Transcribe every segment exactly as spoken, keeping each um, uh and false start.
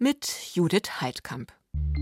mit Judith Heidkamp.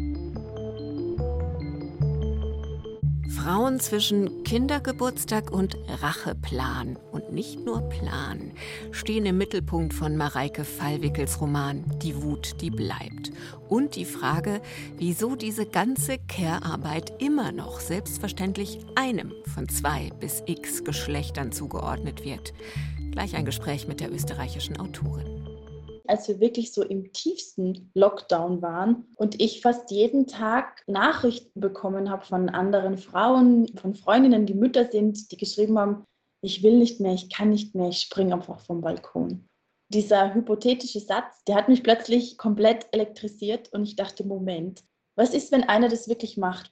Frauen zwischen Kindergeburtstag und Racheplan und nicht nur Plan stehen im Mittelpunkt von Mareike Fallwickels Roman Die Wut, die bleibt. Und die Frage, wieso diese ganze Care-Arbeit immer noch selbstverständlich einem von zwei bis x Geschlechtern zugeordnet wird. Gleich ein Gespräch mit der österreichischen Autorin. Als wir wirklich so im tiefsten Lockdown waren und ich fast jeden Tag Nachrichten bekommen habe von anderen Frauen, von Freundinnen, die Mütter sind, die geschrieben haben, ich will nicht mehr, ich kann nicht mehr, ich springe einfach vom Balkon. Dieser hypothetische Satz, der hat mich plötzlich komplett elektrisiert und ich dachte, Moment, was ist, wenn einer das wirklich macht?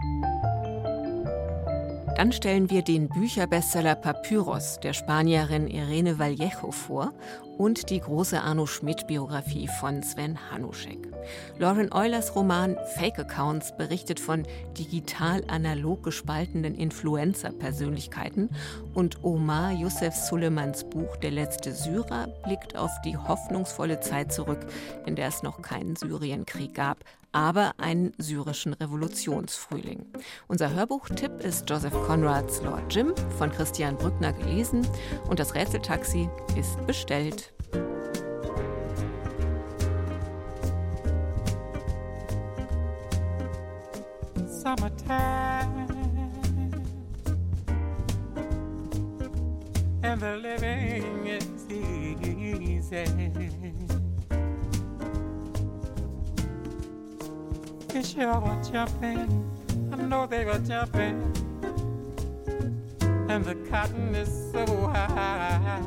Dann stellen wir den Bücherbestseller Papyrus der Spanierin Irene Vallejo vor und die große Arno Schmidt-Biografie von Sven Hanuschek. Lauren Eulers Roman Fake Accounts berichtet von digital-analog gespaltenen Influencer-Persönlichkeiten und Omar Youssef Sulemans Buch Der letzte Syrer blickt auf die hoffnungsvolle Zeit zurück, in der es noch keinen Syrienkrieg gab, aber einen syrischen Revolutionsfrühling. Unser Hörbuchtipp ist Joseph Conrads Lord Jim von Christian Brückner gelesen und das Rätseltaxi ist bestellt. Summertime and the living is easy. Fish are jumping, I know they were jumping, and the cotton is so high.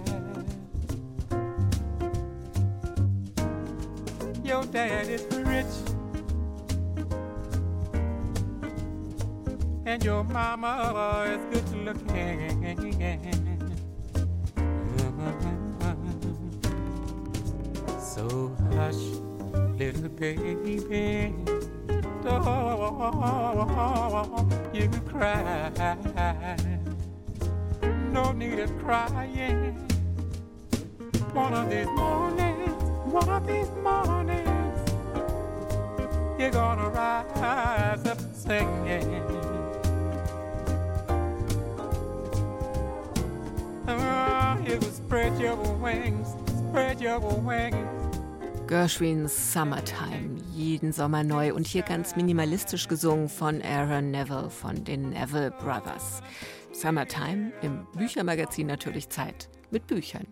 Your dad is rich, and your mama is good looking. So hush, little baby, don't you cry. No need of crying. One of these mornings, one of these mornings, you're gonna rise up singing. Oh, you will spread your wings, spread your wings. Gershwins Summertime, jeden Sommer neu und hier ganz minimalistisch gesungen von Aaron Neville von den Neville Brothers. Summertime, im Büchermagazin natürlich Zeit mit Büchern.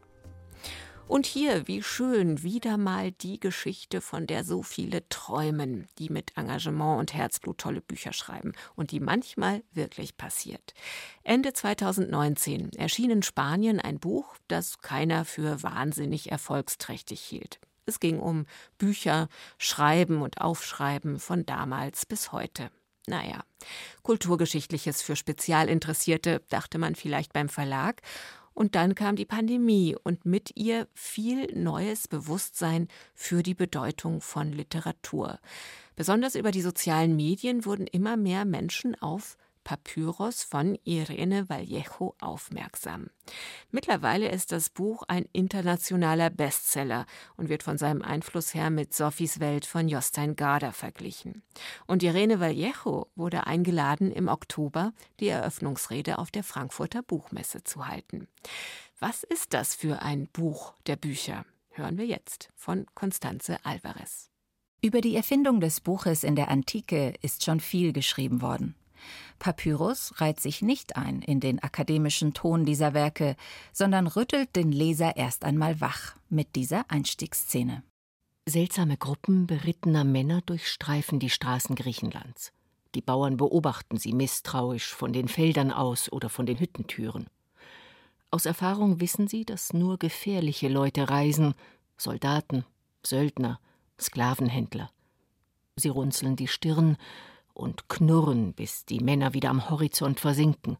Und hier, wie schön, wieder mal die Geschichte, von der so viele träumen, die mit Engagement und Herzblut tolle Bücher schreiben und die manchmal wirklich passiert. Ende zweitausendneunzehn erschien in Spanien ein Buch, das keiner für wahnsinnig erfolgsträchtig hielt. Es ging um Bücher, Schreiben und Aufschreiben von damals bis heute. Naja, Kulturgeschichtliches für Spezialinteressierte, dachte man vielleicht beim Verlag. Und dann kam die Pandemie und mit ihr viel neues Bewusstsein für die Bedeutung von Literatur. Besonders über die sozialen Medien wurden immer mehr Menschen auf Papyrus von Irene Vallejo aufmerksam. Mittlerweile ist das Buch ein internationaler Bestseller und wird von seinem Einfluss her mit Sophies Welt von Jostein Gaarder verglichen. Und Irene Vallejo wurde eingeladen, im Oktober die Eröffnungsrede auf der Frankfurter Buchmesse zu halten. Was ist das für ein Buch der Bücher? Hören wir jetzt von Constanze Alvarez. Über die Erfindung des Buches in der Antike ist schon viel geschrieben worden. Papyrus reiht sich nicht ein in den akademischen Ton dieser Werke, sondern rüttelt den Leser erst einmal wach mit dieser Einstiegsszene. Seltsame Gruppen berittener Männer durchstreifen die Straßen Griechenlands. Die Bauern beobachten sie misstrauisch von den Feldern aus oder von den Hüttentüren. Aus Erfahrung wissen sie, dass nur gefährliche Leute reisen, Soldaten, Söldner, Sklavenhändler. Sie runzeln die Stirn und knurren, bis die Männer wieder am Horizont versinken.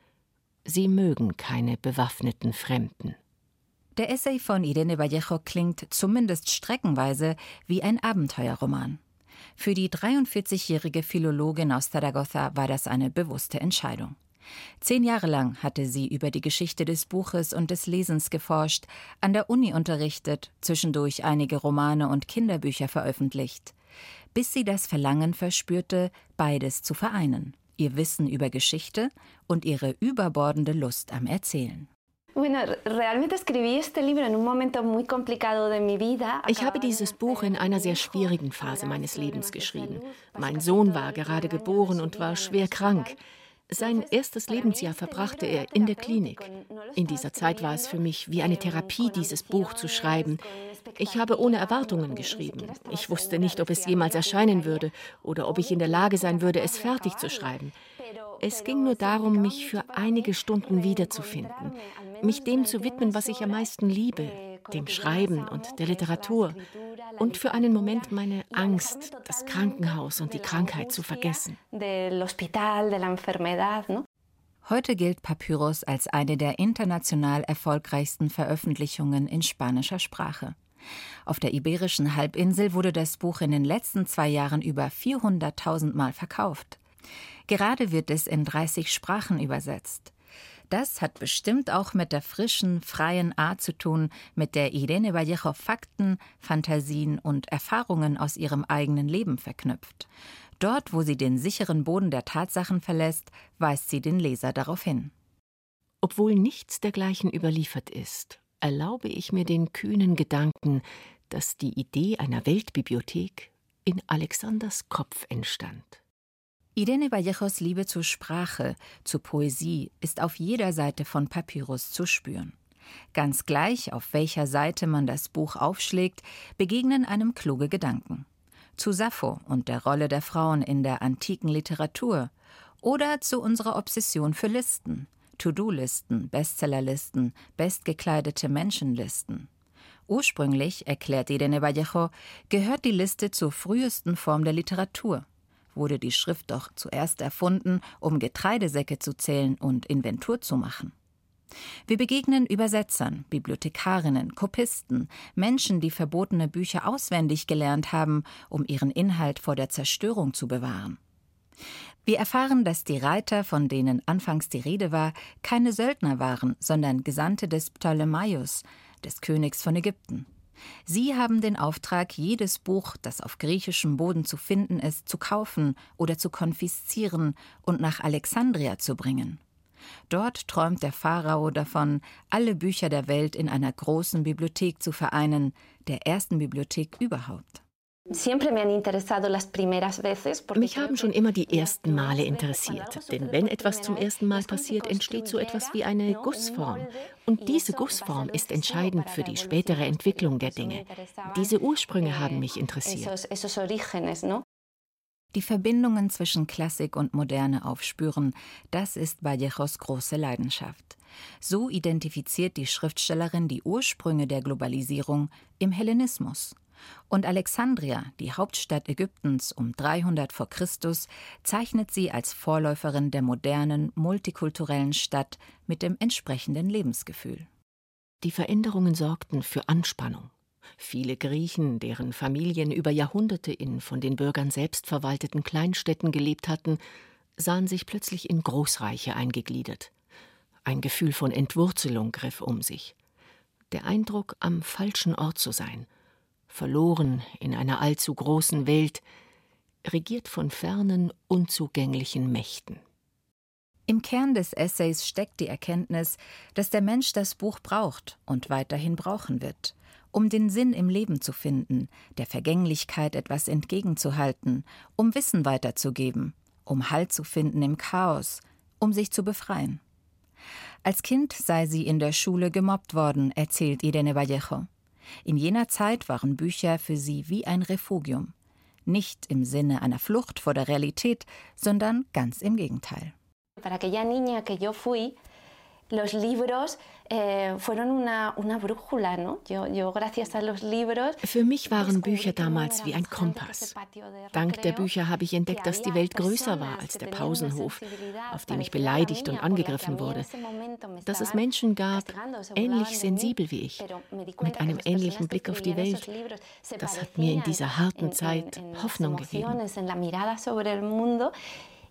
Sie mögen keine bewaffneten Fremden. Der Essay von Irene Vallejo klingt zumindest streckenweise wie ein Abenteuerroman. Für die dreiundvierzigjährige Philologin aus Zaragoza war das eine bewusste Entscheidung. Zehn Jahre lang hatte sie über die Geschichte des Buches und des Lesens geforscht, an der Uni unterrichtet, zwischendurch einige Romane und Kinderbücher veröffentlicht, bis sie das Verlangen verspürte, beides zu vereinen: ihr Wissen über Geschichte und ihre überbordende Lust am Erzählen. Ich habe dieses Buch in einer sehr schwierigen Phase meines Lebens geschrieben. Mein Sohn war gerade geboren und war schwer krank. Sein erstes Lebensjahr verbrachte er in der Klinik. In dieser Zeit war es für mich wie eine Therapie, dieses Buch zu schreiben. Ich habe ohne Erwartungen geschrieben. Ich wusste nicht, ob es jemals erscheinen würde oder ob ich in der Lage sein würde, es fertig zu schreiben. Es ging nur darum, mich für einige Stunden wiederzufinden, mich dem zu widmen, was ich am meisten liebe, dem Schreiben und der Literatur, und für einen Moment meine Angst, das Krankenhaus und die Krankheit zu vergessen. Heute gilt Papyrus als eine der international erfolgreichsten Veröffentlichungen in spanischer Sprache. Auf der Iberischen Halbinsel wurde das Buch in den letzten zwei Jahren über vierhunderttausend Mal verkauft. Gerade wird es in dreißig Sprachen übersetzt. Das hat bestimmt auch mit der frischen, freien Art zu tun, mit der Irene Vallejo Fakten, Fantasien und Erfahrungen aus ihrem eigenen Leben verknüpft. Dort, wo sie den sicheren Boden der Tatsachen verlässt, weist sie den Leser darauf hin. Obwohl nichts dergleichen überliefert ist, erlaube ich mir den kühnen Gedanken, dass die Idee einer Weltbibliothek in Alexanders Kopf entstand. Irene Vallejos Liebe zur Sprache, zur Poesie ist auf jeder Seite von Papyrus zu spüren. Ganz gleich, auf welcher Seite man das Buch aufschlägt, begegnen einem kluge Gedanken. Zu Sappho und der Rolle der Frauen in der antiken Literatur oder zu unserer Obsession für Listen, To-Do-Listen, Bestsellerlisten, bestgekleidete Menschenlisten. Ursprünglich, erklärt Irene Vallejo, gehört die Liste zur frühesten Form der Literatur. Wurde die Schrift doch zuerst erfunden, um Getreidesäcke zu zählen und Inventur zu machen. Wir begegnen Übersetzern, Bibliothekarinnen, Kopisten, Menschen, die verbotene Bücher auswendig gelernt haben, um ihren Inhalt vor der Zerstörung zu bewahren. Wir erfahren, dass die Reiter, von denen anfangs die Rede war, keine Söldner waren, sondern Gesandte des Ptolemaios, des Königs von Ägypten. Sie haben den Auftrag, jedes Buch, das auf griechischem Boden zu finden ist, zu kaufen oder zu konfiszieren und nach Alexandria zu bringen. Dort träumt der Pharao davon, alle Bücher der Welt in einer großen Bibliothek zu vereinen, der ersten Bibliothek überhaupt. Mich haben schon immer die ersten Male interessiert, denn wenn etwas zum ersten Mal passiert, entsteht so etwas wie eine Gussform. Und diese Gussform ist entscheidend für die spätere Entwicklung der Dinge. Diese Ursprünge haben mich interessiert. Die Verbindungen zwischen Klassik und Moderne aufspüren, das ist Vallejos große Leidenschaft. So identifiziert die Schriftstellerin die Ursprünge der Globalisierung im Hellenismus. Und Alexandria, die Hauptstadt Ägyptens um dreihundert vor Christus, zeichnet sie als Vorläuferin der modernen, multikulturellen Stadt mit dem entsprechenden Lebensgefühl. Die Veränderungen sorgten für Anspannung. Viele Griechen, deren Familien über Jahrhunderte in von den Bürgern selbst verwalteten Kleinstädten gelebt hatten, sahen sich plötzlich in Großreiche eingegliedert. Ein Gefühl von Entwurzelung griff um sich. Der Eindruck, am falschen Ort zu sein, verloren in einer allzu großen Welt, regiert von fernen, unzugänglichen Mächten. Im Kern des Essays steckt die Erkenntnis, dass der Mensch das Buch braucht und weiterhin brauchen wird, um den Sinn im Leben zu finden, der Vergänglichkeit etwas entgegenzuhalten, um Wissen weiterzugeben, um Halt zu finden im Chaos, um sich zu befreien. Als Kind sei sie in der Schule gemobbt worden, erzählt Irene Vallejo. In jener Zeit waren Bücher für sie wie ein Refugium. Nicht im Sinne einer Flucht vor der Realität, sondern ganz im Gegenteil. Para aquella niña que yo fui, los libros eh, fueron una, una brújula, ¿no? Yo, yo, gracias a los libros, Für mich waren Bücher damals wie ein Kompass. Dank der Bücher habe ich entdeckt, dass die Welt größer war als der Pausenhof, auf dem ich beleidigt und angegriffen wurde. Dass es Menschen gab, ähnlich sensibel wie ich, mit einem ähnlichen Blick auf die Welt. Das hat mir in dieser harten Zeit Hoffnung gegeben.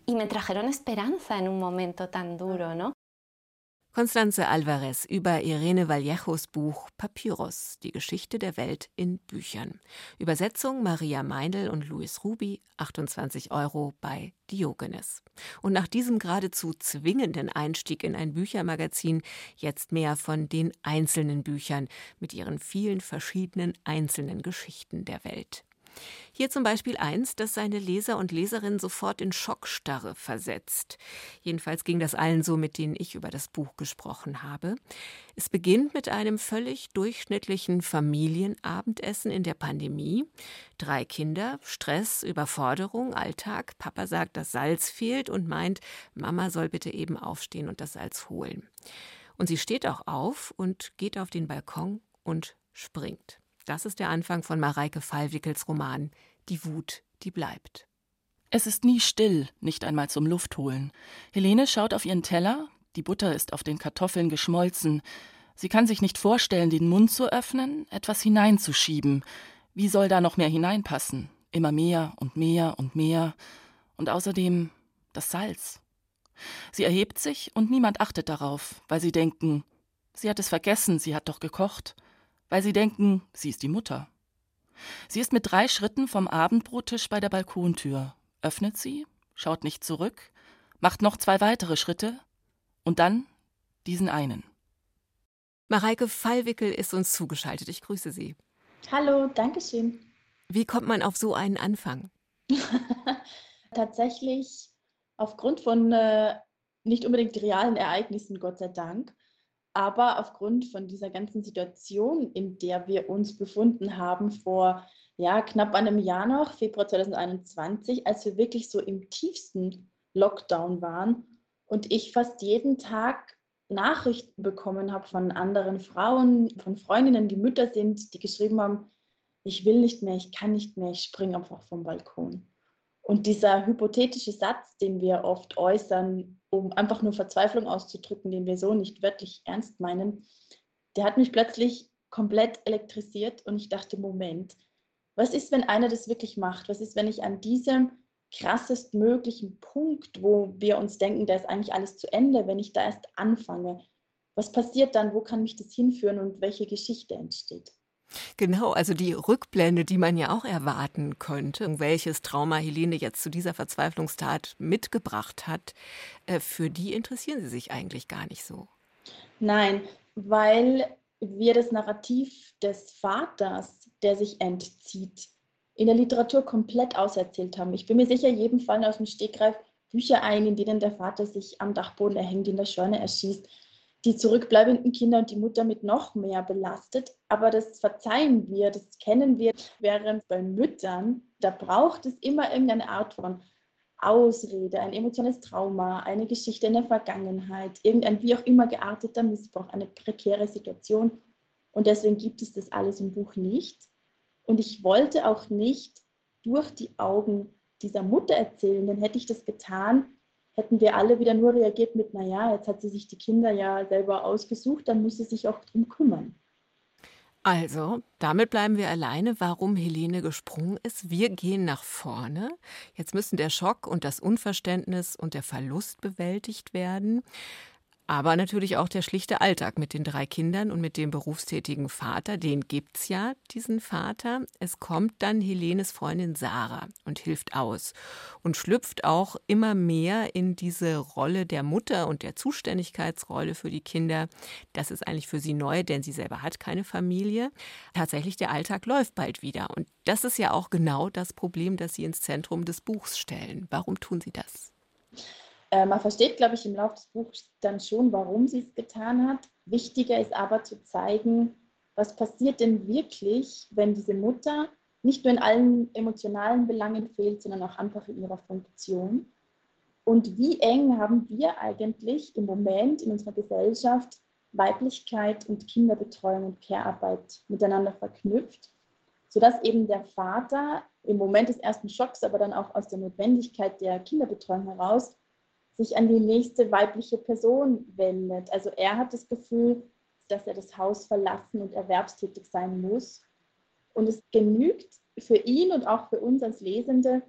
y me trajeron esperanza en un momento tan duro, ¿no? Constanze Alvarez über Irene Vallejos Buch Papyrus, die Geschichte der Welt in Büchern. Übersetzung Maria Meindl und Louis Ruby, achtundzwanzig Euro bei Diogenes. Und nach diesem geradezu zwingenden Einstieg in ein Büchermagazin jetzt mehr von den einzelnen Büchern mit ihren vielen verschiedenen einzelnen Geschichten der Welt. Hier zum Beispiel eins, das seine Leser und Leserinnen sofort in Schockstarre versetzt. Jedenfalls ging das allen so, mit denen ich über das Buch gesprochen habe. Es beginnt mit einem völlig durchschnittlichen Familienabendessen in der Pandemie. Drei Kinder, Stress, Überforderung, Alltag. Papa sagt, das Salz fehlt und meint, Mama soll bitte eben aufstehen und das Salz holen. Und sie steht auch auf und geht auf den Balkon und springt. Das ist der Anfang von Mareike Fallwickels Roman »Die Wut, die bleibt«. Es ist nie still, nicht einmal zum Luftholen. Helene schaut auf ihren Teller, die Butter ist auf den Kartoffeln geschmolzen. Sie kann sich nicht vorstellen, den Mund zu öffnen, etwas hineinzuschieben. Wie soll da noch mehr hineinpassen? Immer mehr und mehr und mehr. Und außerdem das Salz. Sie erhebt sich und niemand achtet darauf, weil sie denken, sie hat es vergessen, sie hat doch gekocht. Weil sie denken, sie ist die Mutter. Sie ist mit drei Schritten vom Abendbrottisch bei der Balkontür, öffnet sie, schaut nicht zurück, macht noch zwei weitere Schritte und dann diesen einen. Mareike Fallwickel ist uns zugeschaltet. Ich grüße Sie. Hallo, danke schön. Wie kommt man auf so einen Anfang? Tatsächlich aufgrund von äh, nicht unbedingt realen Ereignissen, Gott sei Dank, aber aufgrund von dieser ganzen Situation, in der wir uns befunden haben, vor ja, knapp einem Jahr noch, Februar zweitausendeinundzwanzig, als wir wirklich so im tiefsten Lockdown waren und ich fast jeden Tag Nachrichten bekommen habe von anderen Frauen, von Freundinnen, die Mütter sind, die geschrieben haben, ich will nicht mehr, ich kann nicht mehr, ich springe einfach vom Balkon. Und dieser hypothetische Satz, den wir oft äußern, um einfach nur Verzweiflung auszudrücken, den wir so nicht wörtlich ernst meinen, der hat mich plötzlich komplett elektrisiert und ich dachte, Moment, was ist, wenn einer das wirklich macht? Was ist, wenn ich an diesem krassestmöglichen Punkt, wo wir uns denken, da ist eigentlich alles zu Ende, wenn ich da erst anfange? Was passiert dann? Wo kann mich das hinführen und welche Geschichte entsteht? Genau, also die Rückblende, die man ja auch erwarten könnte, welches Trauma Helene jetzt zu dieser Verzweiflungstat mitgebracht hat, für die interessieren Sie sich eigentlich gar nicht so. Nein, weil wir das Narrativ des Vaters, der sich entzieht, in der Literatur komplett auserzählt haben. Ich bin mir sicher, jedem fallen aus dem Stegreif Bücher ein, in denen der Vater sich am Dachboden erhängt, in der Scheune erschießt, die zurückbleibenden Kinder und die Mutter mit noch mehr belastet. Aber das verzeihen wir, das kennen wir. Während bei Müttern, da braucht es immer irgendeine Art von Ausrede, ein emotionales Trauma, eine Geschichte in der Vergangenheit, irgendein wie auch immer gearteter Missbrauch, eine prekäre Situation. Und deswegen gibt es das alles im Buch nicht. Und ich wollte auch nicht durch die Augen dieser Mutter erzählen, denn hätte ich das getan, hätten wir alle wieder nur reagiert mit, naja, jetzt hat sie sich die Kinder ja selber ausgesucht, dann muss sie sich auch drum kümmern. Also, damit bleiben wir alleine, warum Helene gesprungen ist. Wir gehen nach vorne. Jetzt müssen der Schock und das Unverständnis und der Verlust bewältigt werden. Aber natürlich auch der schlichte Alltag mit den drei Kindern und mit dem berufstätigen Vater. Den gibt's ja, diesen Vater. Es kommt dann Helenes Freundin Sarah und hilft aus und schlüpft auch immer mehr in diese Rolle der Mutter und der Zuständigkeitsrolle für die Kinder. Das ist eigentlich für sie neu, denn sie selber hat keine Familie. Tatsächlich, der Alltag läuft bald wieder. Und das ist ja auch genau das Problem, das Sie ins Zentrum des Buchs stellen. Warum tun Sie das? Man versteht, glaube ich, im Laufe des Buchs dann schon, warum sie es getan hat. Wichtiger ist aber zu zeigen, was passiert denn wirklich, wenn diese Mutter nicht nur in allen emotionalen Belangen fehlt, sondern auch einfach in ihrer Funktion. Und wie eng haben wir eigentlich im Moment in unserer Gesellschaft Weiblichkeit und Kinderbetreuung und Care-Arbeit miteinander verknüpft, sodass eben der Vater im Moment des ersten Schocks, aber dann auch aus der Notwendigkeit der Kinderbetreuung heraus, sich an die nächste weibliche Person wendet. Also er hat das Gefühl, dass er das Haus verlassen und erwerbstätig sein muss. Und es genügt für ihn und auch für uns als Lesende,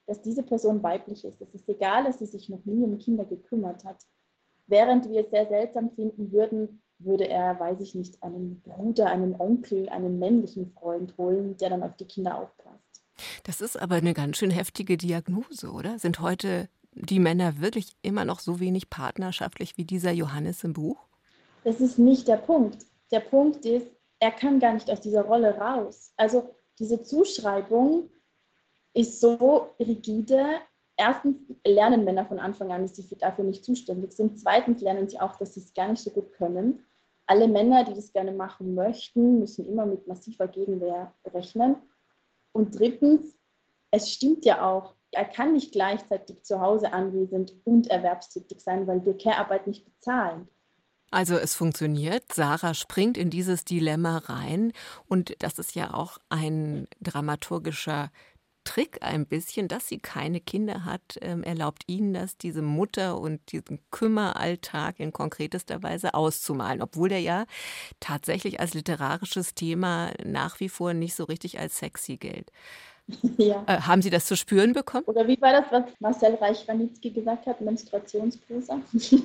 dass diese Person weiblich ist. Es ist egal, dass sie sich noch nie um Kinder gekümmert hat. Während wir es sehr seltsam finden würden, würde er, weiß ich nicht, einen Bruder, einen Onkel, einen männlichen Freund holen, der dann auf die Kinder aufpasst. Das ist aber eine ganz schön heftige Diagnose, oder? Sind heute die Männer wirklich immer noch so wenig partnerschaftlich wie dieser Johannes im Buch? Das ist nicht der Punkt. Der Punkt ist, er kann gar nicht aus dieser Rolle raus. Also diese Zuschreibung ist so rigide. Erstens lernen Männer von Anfang an, dass sie dafür nicht zuständig sind. Zweitens lernen sie auch, dass sie es gar nicht so gut können. Alle Männer, die das gerne machen möchten, müssen immer mit massiver Gegenwehr rechnen. Und drittens, es stimmt ja auch, er kann nicht gleichzeitig zu Hause anwesend und erwerbstätig sein, weil wir Care-Arbeit nicht bezahlen. Also es funktioniert, Sarah springt in dieses Dilemma rein und das ist ja auch ein dramaturgischer Trick ein bisschen, dass sie keine Kinder hat, ähm, erlaubt ihnen das, diese Mutter und diesen Kümmeralltag in konkretester Weise auszumalen, obwohl der ja tatsächlich als literarisches Thema nach wie vor nicht so richtig als sexy gilt. Ja. Äh, haben Sie das zu spüren bekommen? Oder wie war das, was Marcel Reich-Ranitzky gesagt hat, Menstruationsprosa?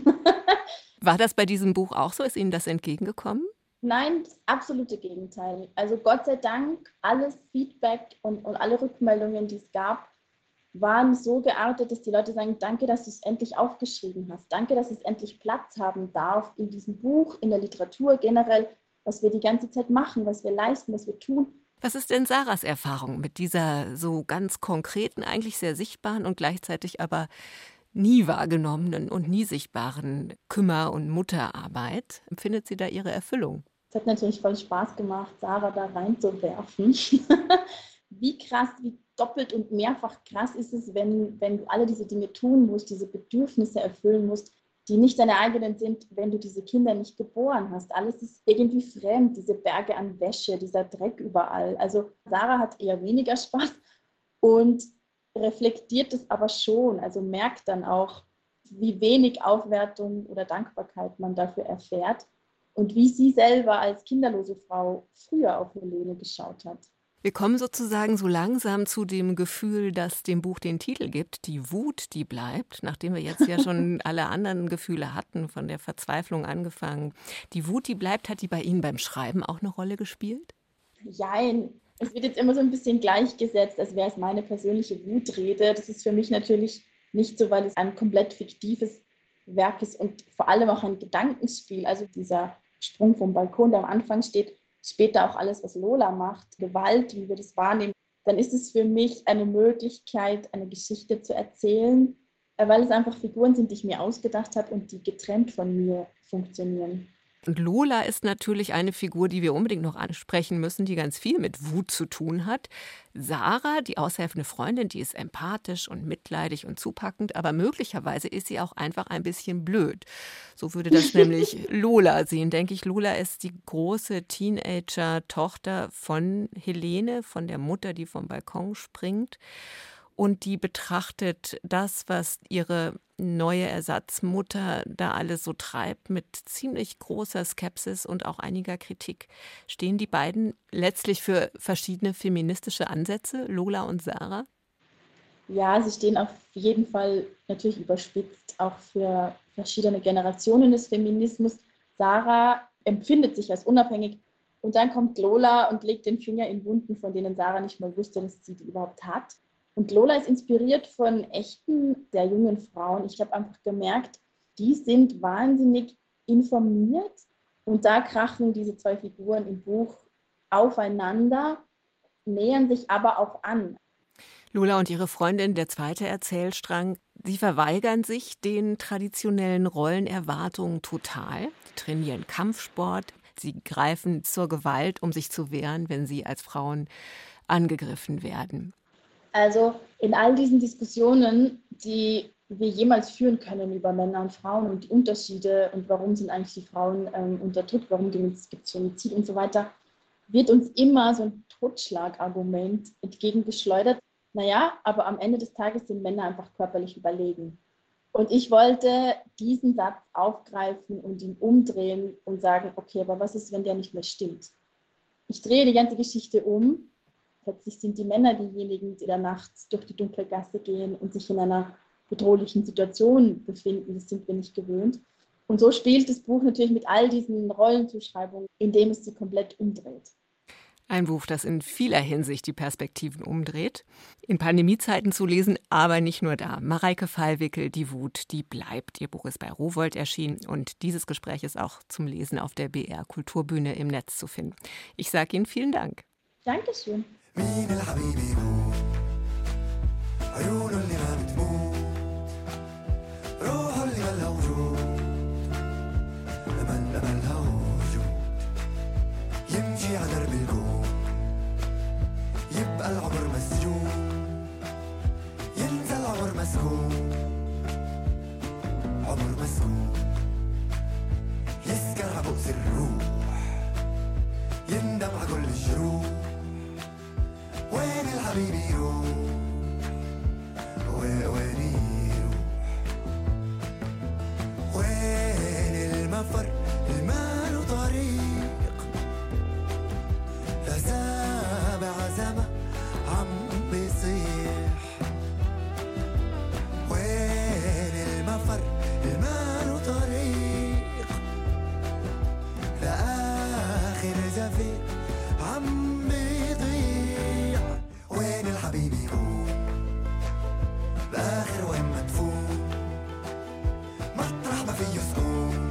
War das bei diesem Buch auch so? Ist Ihnen das entgegengekommen? Nein, das absolute Gegenteil. Also Gott sei Dank, alles Feedback und, und alle Rückmeldungen, die es gab, waren so geartet, dass die Leute sagen, danke, dass du es endlich aufgeschrieben hast. Danke, dass es endlich Platz haben darf in diesem Buch, in der Literatur generell, was wir die ganze Zeit machen, was wir leisten, was wir tun. Was ist denn Sarahs Erfahrung mit dieser so ganz konkreten, eigentlich sehr sichtbaren und gleichzeitig aber nie wahrgenommenen und nie sichtbaren Kümmer- und Mutterarbeit? Empfindet sie da ihre Erfüllung? Es hat natürlich voll Spaß gemacht, Sarah da reinzuwerfen. Wie krass, wie doppelt und mehrfach krass ist es, wenn, wenn du alle diese Dinge tun musst, diese Bedürfnisse erfüllen musst, die nicht deine eigenen sind, wenn du diese Kinder nicht geboren hast. Alles ist irgendwie fremd, diese Berge an Wäsche, dieser Dreck überall. Also Sarah hat eher weniger Spaß und reflektiert es aber schon, also merkt dann auch, wie wenig Aufwertung oder Dankbarkeit man dafür erfährt und wie sie selber als kinderlose Frau früher auf Helene geschaut hat. Wir kommen sozusagen so langsam zu dem Gefühl, das dem Buch den Titel gibt, die Wut, die bleibt, nachdem wir jetzt ja schon alle anderen Gefühle hatten, von der Verzweiflung angefangen. Die Wut, die bleibt, hat die bei Ihnen beim Schreiben auch eine Rolle gespielt? Jein. Es wird jetzt immer so ein bisschen gleichgesetzt, als wäre es meine persönliche Wutrede. Das ist für mich natürlich nicht so, weil es ein komplett fiktives Werk ist und vor allem auch ein Gedankenspiel. Also dieser Sprung vom Balkon, der am Anfang steht, später auch alles, was Lola macht, Gewalt, wie wir das wahrnehmen, dann ist es für mich eine Möglichkeit, eine Geschichte zu erzählen, weil es einfach Figuren sind, die ich mir ausgedacht habe und die getrennt von mir funktionieren. Und Lola ist natürlich eine Figur, die wir unbedingt noch ansprechen müssen, die ganz viel mit Wut zu tun hat. Sarah, die aushelfende Freundin, die ist empathisch und mitleidig und zupackend, aber möglicherweise ist sie auch einfach ein bisschen blöd. So würde das nämlich Lola sehen, denke ich. Lola ist die große Teenager-Tochter von Helene, von der Mutter, die vom Balkon springt. Und die betrachtet das, was ihre neue Ersatzmutter da alles so treibt, mit ziemlich großer Skepsis und auch einiger Kritik. Stehen die beiden letztlich für verschiedene feministische Ansätze, Lola und Sarah? Ja, sie stehen auf jeden Fall natürlich überspitzt auch für verschiedene Generationen des Feminismus. Sarah empfindet sich als unabhängig und dann kommt Lola und legt den Finger in Wunden, von denen Sarah nicht mal wusste, dass sie die überhaupt hat. Und Lola ist inspiriert von echten, sehr jungen Frauen. Ich habe einfach gemerkt, die sind wahnsinnig informiert. Und da krachen diese zwei Figuren im Buch aufeinander, nähern sich aber auch an. Lola und ihre Freundin, der zweite Erzählstrang, sie verweigern sich den traditionellen Rollenerwartungen total. Sie trainieren Kampfsport, sie greifen zur Gewalt, um sich zu wehren, wenn sie als Frauen angegriffen werden. Also in all diesen Diskussionen, die wir jemals führen können über Männer und Frauen und die Unterschiede und warum sind eigentlich die Frauen ähm, unterdrückt, warum gibt es Femizid und so weiter, wird uns immer so ein Totschlagargument entgegengeschleudert. Naja, aber am Ende des Tages sind Männer einfach körperlich überlegen. Und ich wollte diesen Satz aufgreifen und ihn umdrehen und sagen, okay, aber was ist, wenn der nicht mehr stimmt? Ich drehe die ganze Geschichte um. Plötzlich sind die Männer diejenigen, die da nachts durch die dunkle Gasse gehen und sich in einer bedrohlichen Situation befinden. Das sind wir nicht gewöhnt. Und so spielt das Buch natürlich mit all diesen Rollenzuschreibungen, indem es sie komplett umdreht. Ein Buch, das in vieler Hinsicht die Perspektiven umdreht. In Pandemiezeiten zu lesen, aber nicht nur da. Mareike Fallwickel, Die Wut, die bleibt. Ihr Buch ist bei Rowohlt erschienen und dieses Gespräch ist auch zum Lesen auf der B R Kulturbühne im Netz zu finden. Ich sage Ihnen vielen Dank. Dankeschön. يبقى العمر مسجون ينسى العمر مسكون عمر مسكون يسكر عبؤس الروح يندم على كل الجروح وين الحبيب يروح وين يروح وين المفر المال طريق لا سابع زمن عم بيصيح وين المفر المال طريق لآخر زفير عم بيضيع وين الحبيب يكون بآخر وين مدفون مطرح ما فيه سكون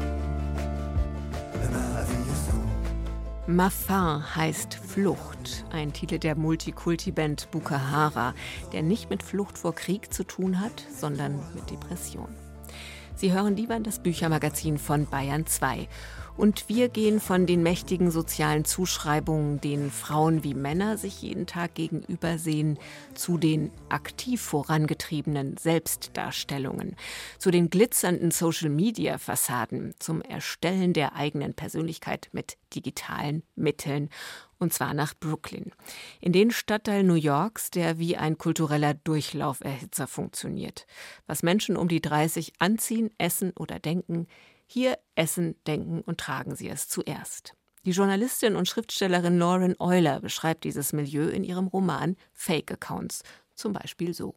ما فيه سكون. Ma fin heißt Flucht, ein Titel der Multikulti-Band Bukahara, der nicht mit Flucht vor Krieg zu tun hat, sondern mit Depression. Sie hören lieber das Büchermagazin von Bayern zwei. Und wir gehen von den mächtigen sozialen Zuschreibungen, denen Frauen wie Männer sich jeden Tag gegenübersehen, zu den aktiv vorangetriebenen Selbstdarstellungen, zu den glitzernden Social-Media-Fassaden, zum Erstellen der eigenen Persönlichkeit mit digitalen Mitteln. Und zwar nach Brooklyn, in den Stadtteil New Yorks, der wie ein kultureller Durchlauferhitzer funktioniert. Was Menschen um die dreißig anziehen, essen oder denken, hier essen, denken und tragen sie es zuerst. Die Journalistin und Schriftstellerin Lauren Euler beschreibt dieses Milieu in ihrem Roman Fake Accounts, zum Beispiel so.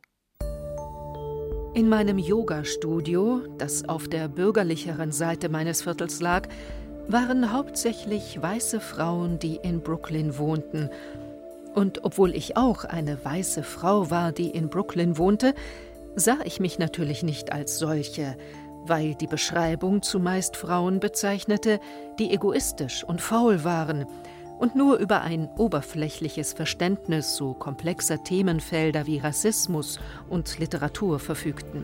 In meinem Yoga-Studio, das auf der bürgerlicheren Seite meines Viertels lag, waren hauptsächlich weiße Frauen, die in Brooklyn wohnten. Und obwohl ich auch eine weiße Frau war, die in Brooklyn wohnte, sah ich mich natürlich nicht als solche, weil die Beschreibung zumeist Frauen bezeichnete, die egoistisch und faul waren und nur über ein oberflächliches Verständnis so komplexer Themenfelder wie Rassismus und Literatur verfügten.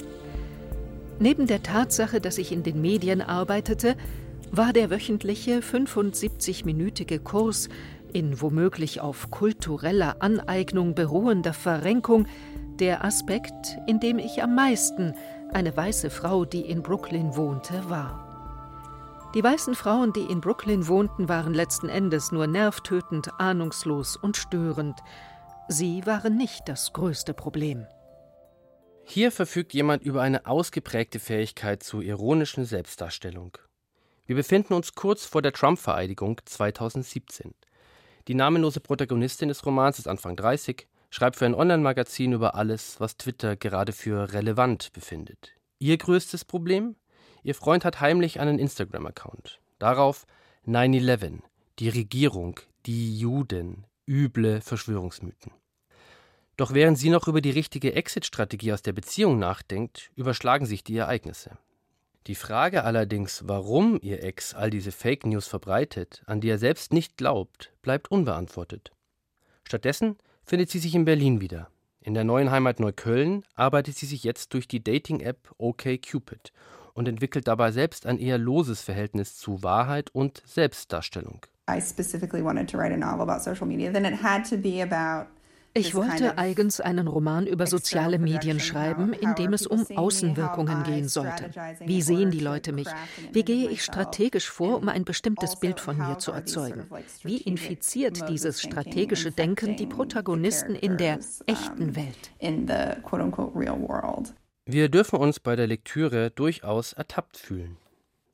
Neben der Tatsache, dass ich in den Medien arbeitete, war der wöchentliche fünfundsiebzig-minütige Kurs in womöglich auf kultureller Aneignung beruhender Verrenkung der Aspekt, in dem ich am meisten eine weiße Frau, die in Brooklyn wohnte, war. Die weißen Frauen, die in Brooklyn wohnten, waren letzten Endes nur nervtötend, ahnungslos und störend. Sie waren nicht das größte Problem. Hier verfügt jemand über eine ausgeprägte Fähigkeit zur ironischen Selbstdarstellung. Wir befinden uns kurz vor der Trump-Vereidigung zweitausendsiebzehn. Die namenlose Protagonistin des Romans ist Anfang dreißig, schreibt für ein Online-Magazin über alles, was Twitter gerade für relevant befindet. Ihr größtes Problem? Ihr Freund hat heimlich einen Instagram-Account. Darauf neun elf, die Regierung, die Juden, üble Verschwörungsmythen. Doch während sie noch über die richtige Exit-Strategie aus der Beziehung nachdenkt, überschlagen sich die Ereignisse. Die Frage allerdings, warum ihr Ex all diese Fake News verbreitet, an die er selbst nicht glaubt, bleibt unbeantwortet. Stattdessen findet sie sich in Berlin wieder. In der neuen Heimat Neukölln arbeitet sie sich jetzt durch die Dating-App OkCupid und entwickelt dabei selbst ein eher loses Verhältnis zu Wahrheit und Selbstdarstellung. I specifically wanted to write a novel about social media, then it had to be about Ich wollte eigens einen Roman über soziale Medien schreiben, in dem es um Außenwirkungen gehen sollte. Wie sehen die Leute mich? Wie gehe ich strategisch vor, um ein bestimmtes Bild von mir zu erzeugen? Wie infiziert dieses strategische Denken die Protagonisten in der echten Welt? Wir dürfen uns bei der Lektüre durchaus ertappt fühlen.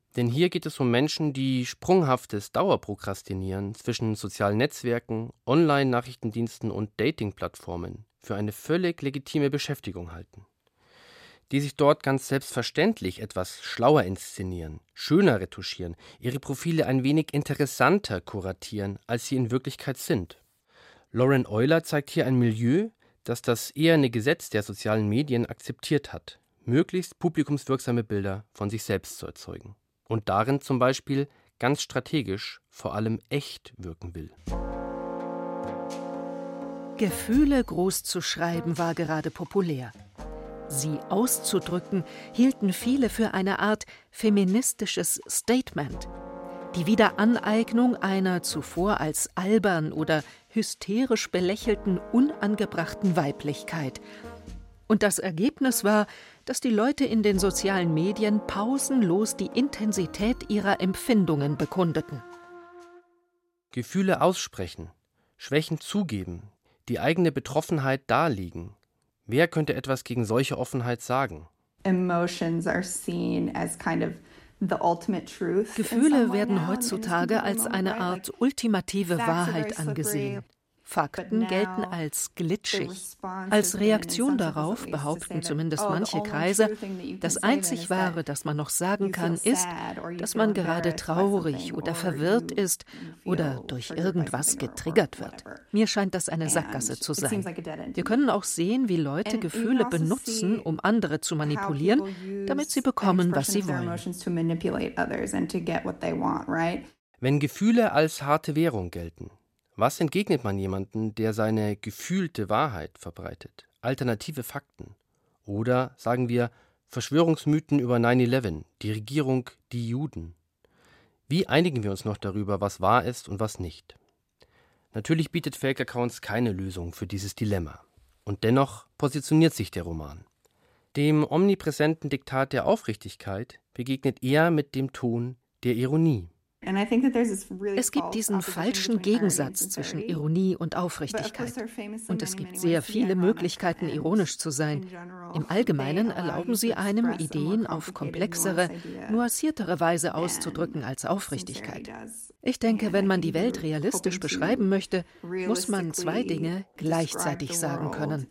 Denn hier geht es um Menschen, die sprunghaftes Dauerprokrastinieren zwischen sozialen Netzwerken, Online-Nachrichtendiensten und Dating-Plattformen für eine völlig legitime Beschäftigung halten. Die sich dort ganz selbstverständlich etwas schlauer inszenieren, schöner retuschieren, ihre Profile ein wenig interessanter kuratieren, als sie in Wirklichkeit sind. Lauren Euler zeigt hier ein Milieu, das das eherne Gesetz der sozialen Medien akzeptiert hat, möglichst publikumswirksame Bilder von sich selbst zu erzeugen. Und darin zum Beispiel ganz strategisch vor allem echt wirken will. Gefühle groß zu schreiben war gerade populär. Sie auszudrücken, hielten viele für eine Art feministisches Statement. Die Wiederaneignung einer zuvor als albern oder hysterisch belächelten, unangebrachten Weiblichkeit. Und das Ergebnis war, dass die Leute in den sozialen Medien pausenlos die Intensität ihrer Empfindungen bekundeten. Gefühle aussprechen, Schwächen zugeben, die eigene Betroffenheit darlegen. Wer könnte etwas gegen solche Offenheit sagen? Emotions are seen as kind of the ultimate truth. Gefühle werden heutzutage als eine Art ultimative Wahrheit angesehen. Fakten gelten als glitschig. Als Reaktion darauf behaupten zumindest manche Kreise, das einzig Wahre, das man noch sagen kann, ist, dass man gerade traurig oder verwirrt ist oder durch irgendwas getriggert wird. Mir scheint das eine Sackgasse zu sein. Wir können auch sehen, wie Leute Gefühle benutzen, um andere zu manipulieren, damit sie bekommen, was sie wollen. Wenn Gefühle als harte Währung gelten, was entgegnet man jemandem, der seine gefühlte Wahrheit verbreitet? Alternative Fakten? Oder, sagen wir, Verschwörungsmythen über neun elf, die Regierung, die Juden? Wie einigen wir uns noch darüber, was wahr ist und was nicht? Natürlich bietet Fake Accounts keine Lösung für dieses Dilemma. Und dennoch positioniert sich der Roman. Dem omnipräsenten Diktat der Aufrichtigkeit begegnet er mit dem Ton der Ironie. Es gibt diesen falschen Gegensatz zwischen Ironie und Aufrichtigkeit. Und es gibt sehr viele Möglichkeiten, ironisch zu sein. Im Allgemeinen erlauben sie einem, Ideen auf komplexere, nuanciertere Weise auszudrücken als Aufrichtigkeit. Ich denke, wenn man die Welt realistisch beschreiben möchte, muss man zwei Dinge gleichzeitig sagen können.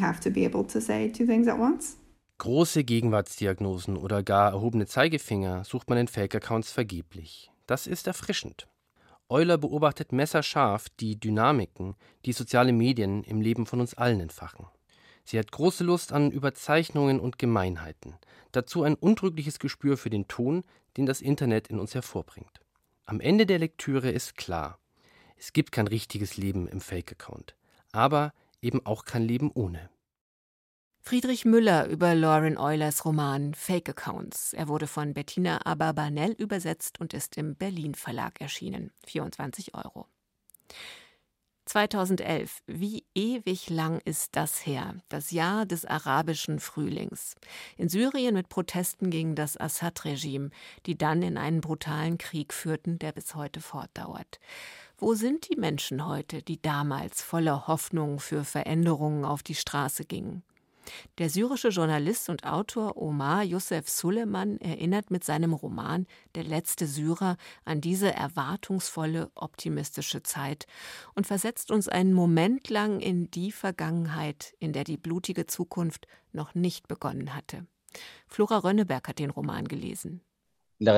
Große Gegenwartsdiagnosen oder gar erhobene Zeigefinger sucht man in Fake-Accounts vergeblich. Das ist erfrischend. Euler beobachtet messerscharf die Dynamiken, die soziale Medien im Leben von uns allen entfachen. Sie hat große Lust an Überzeichnungen und Gemeinheiten. Dazu ein untrügliches Gespür für den Ton, den das Internet in uns hervorbringt. Am Ende der Lektüre ist klar, es gibt kein richtiges Leben im Fake-Account, aber eben auch kein Leben ohne. Friedrich Müller über Lauren Eulers Roman Fake Accounts. Er wurde von Bettina Abarbanel übersetzt und ist im Berlin Verlag erschienen. vierundzwanzig Euro. zweitausendelf. Wie ewig lang ist das her? Das Jahr des arabischen Frühlings. In Syrien mit Protesten gegen das Assad-Regime, die dann in einen brutalen Krieg führten, der bis heute fortdauert. Wo sind die Menschen heute, die damals voller Hoffnung für Veränderungen auf die Straße gingen? Der syrische Journalist und Autor Omar Youssef Suleiman erinnert mit seinem Roman »Der letzte Syrer« an diese erwartungsvolle, optimistische Zeit und versetzt uns einen Moment lang in die Vergangenheit, in der die blutige Zukunft noch nicht begonnen hatte. Flora Rönneberg hat den Roman gelesen. Die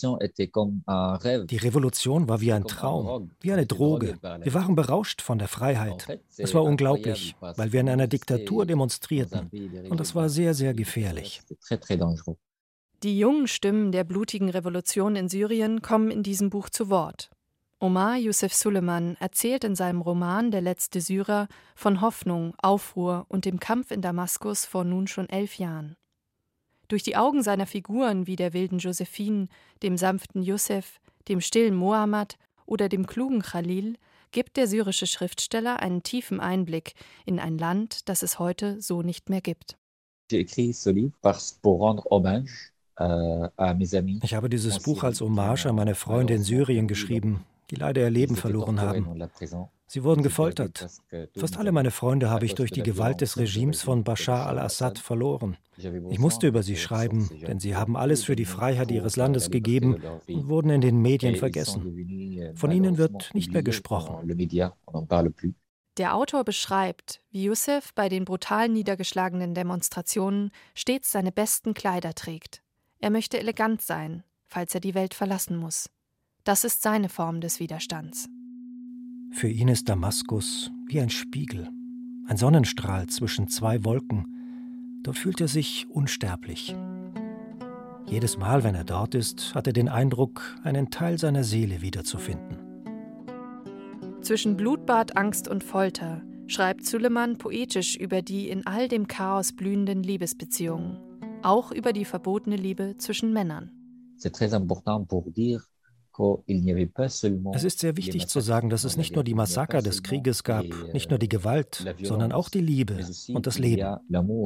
Revolution war wie ein Traum, wie eine Droge. Wir waren berauscht von der Freiheit. Es war unglaublich, weil wir in einer Diktatur demonstrierten. Und es war sehr, sehr gefährlich. Die jungen Stimmen der blutigen Revolution in Syrien kommen in diesem Buch zu Wort. Omar Youssef Suleiman erzählt in seinem Roman »Der letzte Syrer« von Hoffnung, Aufruhr und dem Kampf in Damaskus vor nun schon elf Jahren. Durch die Augen seiner Figuren wie der wilden Josephine, dem sanften Youssef, dem stillen Mohammad oder dem klugen Khalil gibt der syrische Schriftsteller einen tiefen Einblick in ein Land, das es heute so nicht mehr gibt. Ich habe dieses Buch als Hommage an meine Freunde in Syrien geschrieben, die leider ihr Leben verloren haben. Sie wurden gefoltert. Fast alle meine Freunde habe ich durch die Gewalt des Regimes von Bashar al-Assad verloren. Ich musste über sie schreiben, denn sie haben alles für die Freiheit ihres Landes gegeben und wurden in den Medien vergessen. Von ihnen wird nicht mehr gesprochen. Der Autor beschreibt, wie Youssef bei den brutal niedergeschlagenen Demonstrationen stets seine besten Kleider trägt. Er möchte elegant sein, falls er die Welt verlassen muss. Das ist seine Form des Widerstands. Für ihn ist Damaskus wie ein Spiegel, ein Sonnenstrahl zwischen zwei Wolken. Dort fühlt er sich unsterblich. Jedes Mal, wenn er dort ist, hat er den Eindruck, einen Teil seiner Seele wiederzufinden. Zwischen Blutbad, Angst und Folter schreibt Suleman poetisch über die in all dem Chaos blühenden Liebesbeziehungen, auch über die verbotene Liebe zwischen Männern. Es ist sehr wichtig zu sagen, dass es nicht nur die Massaker des Krieges gab, nicht nur die Gewalt, sondern auch die Liebe und das Leben.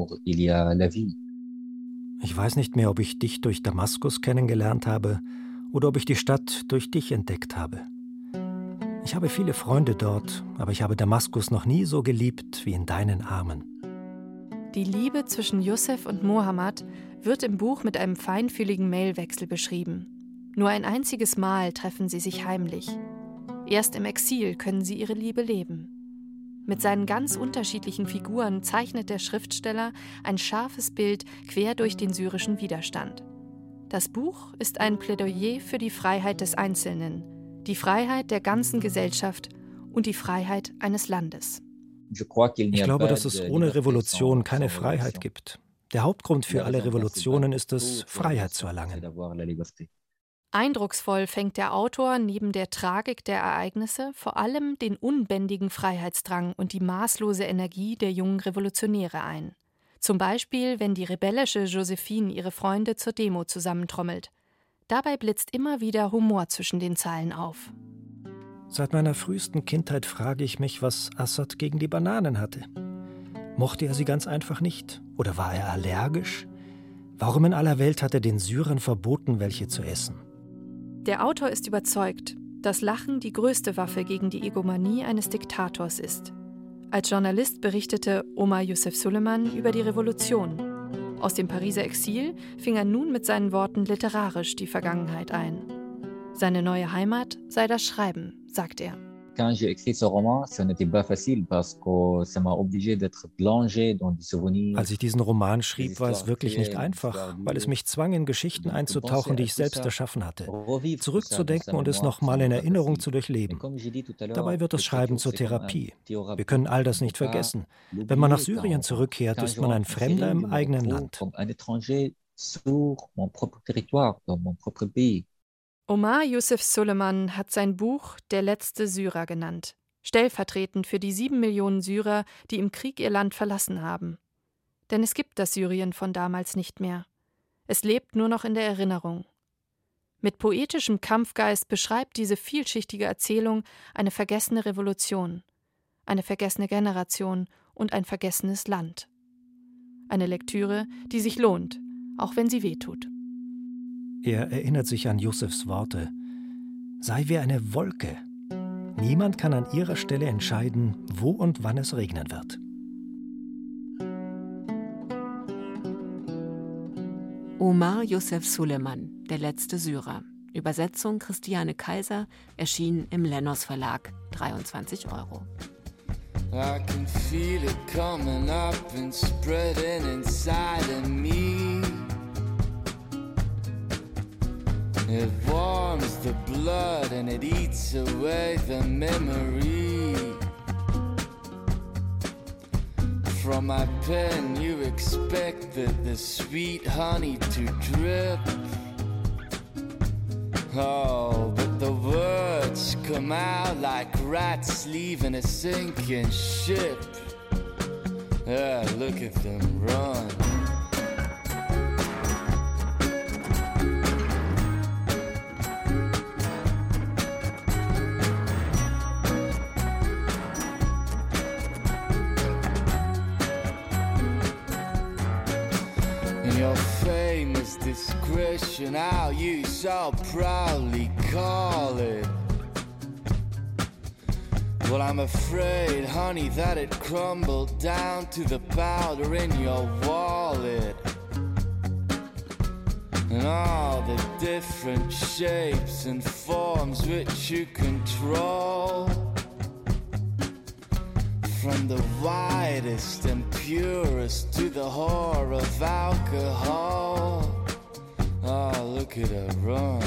Ich weiß nicht mehr, ob ich dich durch Damaskus kennengelernt habe oder ob ich die Stadt durch dich entdeckt habe. Ich habe viele Freunde dort, aber ich habe Damaskus noch nie so geliebt wie in deinen Armen. Die Liebe zwischen Youssef und Mohammed wird im Buch mit einem feinfühligen Mailwechsel beschrieben. Nur ein einziges Mal treffen sie sich heimlich. Erst im Exil können sie ihre Liebe leben. Mit seinen ganz unterschiedlichen Figuren zeichnet der Schriftsteller ein scharfes Bild quer durch den syrischen Widerstand. Das Buch ist ein Plädoyer für die Freiheit des Einzelnen, die Freiheit der ganzen Gesellschaft und die Freiheit eines Landes. Ich glaube, dass es ohne Revolution keine Freiheit gibt. Der Hauptgrund für alle Revolutionen ist es, Freiheit zu erlangen. Eindrucksvoll fängt der Autor neben der Tragik der Ereignisse vor allem den unbändigen Freiheitsdrang und die maßlose Energie der jungen Revolutionäre ein. Zum Beispiel, wenn die rebellische Josephine ihre Freunde zur Demo zusammentrommelt. Dabei blitzt immer wieder Humor zwischen den Zeilen auf. Seit meiner frühesten Kindheit frage ich mich, was Assad gegen die Bananen hatte. Mochte er sie ganz einfach nicht? Oder war er allergisch? Warum in aller Welt hat er den Syrern verboten, welche zu essen? Der Autor ist überzeugt, dass Lachen die größte Waffe gegen die Egomanie eines Diktators ist. Als Journalist berichtete Omar Youssef Suleman über die Revolution. Aus dem Pariser Exil fing er nun mit seinen Worten literarisch die Vergangenheit ein. Seine neue Heimat sei das Schreiben, sagt er. Als ich diesen Roman schrieb, war es wirklich nicht einfach, weil es mich zwang, in Geschichten einzutauchen, die ich selbst erschaffen hatte, zurückzudenken und es nochmal in Erinnerung zu durchleben. Dabei wird das Schreiben zur Therapie. Wir können all das nicht vergessen. Wenn man nach Syrien zurückkehrt, ist man ein Fremder im eigenen Land. Omar Youssef Suleman hat sein Buch »Der letzte Syrer« genannt, stellvertretend für die sieben Millionen Syrer, die im Krieg ihr Land verlassen haben. Denn es gibt das Syrien von damals nicht mehr. Es lebt nur noch in der Erinnerung. Mit poetischem Kampfgeist beschreibt diese vielschichtige Erzählung eine vergessene Revolution, eine vergessene Generation und ein vergessenes Land. Eine Lektüre, die sich lohnt, auch wenn sie wehtut. Er erinnert sich an Youssefs Worte. Sei wie eine Wolke. Niemand kann an ihrer Stelle entscheiden, wo und wann es regnen wird. Omar Youssef Suleman, der letzte Syrer. Übersetzung Christiane Kaiser, erschien im Lennos Verlag, dreiundzwanzig Euro. I can feel it coming up and spreading inside of me. It warms the blood and it eats away the memory. From my pen you expected the sweet honey to drip. Oh, but the words come out like rats leaving a sinking ship. Ah, look at them run. Your famous discretion, how you so proudly call it Well, I'm afraid, honey, that it crumbled down to the powder in your wallet. And all the different shapes and forms which you control. From the widest and purest to the horror of alcohol. Oh, look at her run.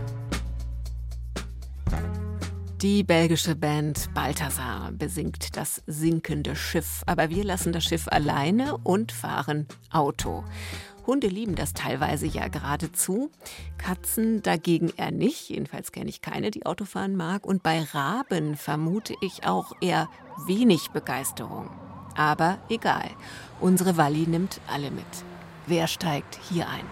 Die belgische Band Balthasar besingt das sinkende Schiff. Aber wir lassen das Schiff alleine und fahren Auto. Hunde lieben das teilweise ja geradezu. Katzen dagegen eher nicht. Jedenfalls kenne ich keine, die Autofahren mag. Und bei Raben vermute ich auch eher wenig Begeisterung. Aber egal. Unsere Walli nimmt alle mit. Wer steigt hier ein?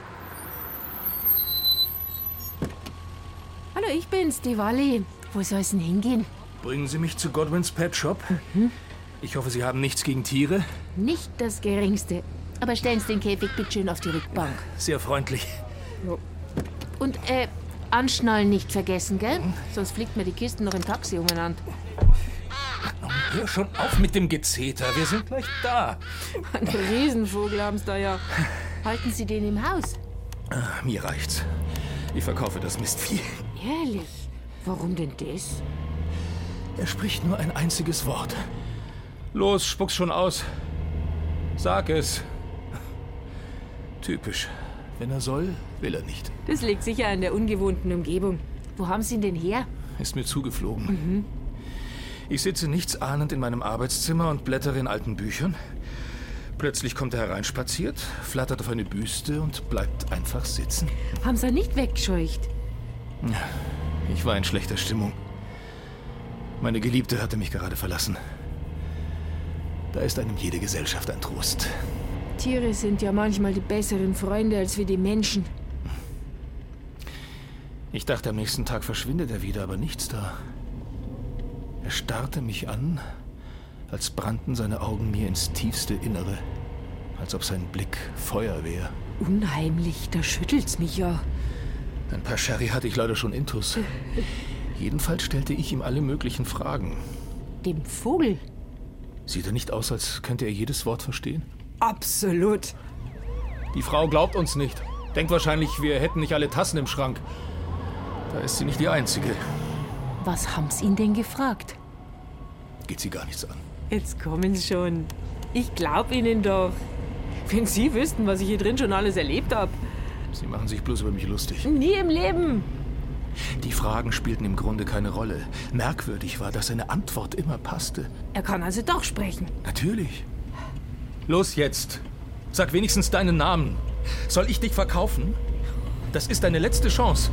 Hallo, ich bin's, die Walli. Wo soll es denn hingehen? Bringen Sie mich zu Godwins Pet Shop. Mhm. Ich hoffe, Sie haben nichts gegen Tiere. Nicht das Geringste. Aber stellen Sie den Käfig bitte schön auf die Rückbank. Sehr freundlich. Ja. Und, äh, anschnallen nicht vergessen, gell? Mhm. Sonst fliegt mir die Kisten noch im Taxi umeinander. Hör schon auf mit dem Gezeter. Wir sind gleich da. Ein Riesenvogel haben's da ja. Halten Sie den im Haus? Ah, mir reicht's. Ich verkaufe das Mistvieh. Ehrlich? Warum denn das? Er spricht nur ein einziges Wort. Los, spuck's schon aus. Sag es. Typisch. Wenn er soll, will er nicht. Das liegt sicher an der ungewohnten Umgebung. Wo haben Sie ihn denn her? Ist mir zugeflogen. Mhm. Ich sitze nichtsahnend in meinem Arbeitszimmer und blättere in alten Büchern. Plötzlich kommt er hereinspaziert, flattert auf eine Büste und bleibt einfach sitzen. Haben Sie ihn nicht weggescheucht? Ja. Ich war in schlechter Stimmung. Meine Geliebte hatte mich gerade verlassen. Da ist einem jede Gesellschaft ein Trost. Tiere sind ja manchmal die besseren Freunde als wir die Menschen. Ich dachte, am nächsten Tag verschwindet er wieder, aber nichts da. Er starrte mich an, als brannten seine Augen mir ins tiefste Innere. Als ob sein Blick Feuer wäre. Unheimlich, da schüttelt's mich ja. Ein paar Sherry hatte ich leider schon intus. Jedenfalls stellte ich ihm alle möglichen Fragen. Dem Vogel? Sieht er nicht aus, als könnte er jedes Wort verstehen? Absolut. Die Frau glaubt uns nicht. Denkt wahrscheinlich, wir hätten nicht alle Tassen im Schrank. Da ist sie nicht die Einzige. Was haben Sie ihn denn gefragt? Geht sie gar nichts an. Jetzt kommen Sie schon. Ich glaub Ihnen doch. Wenn Sie wüssten, was ich hier drin schon alles erlebt habe. Sie machen sich bloß über mich lustig. Nie im Leben. Die Fragen spielten im Grunde keine Rolle. Merkwürdig war, dass seine Antwort immer passte. Er kann also doch sprechen. Natürlich. Los jetzt. Sag wenigstens deinen Namen. Soll ich dich verkaufen? Das ist deine letzte Chance.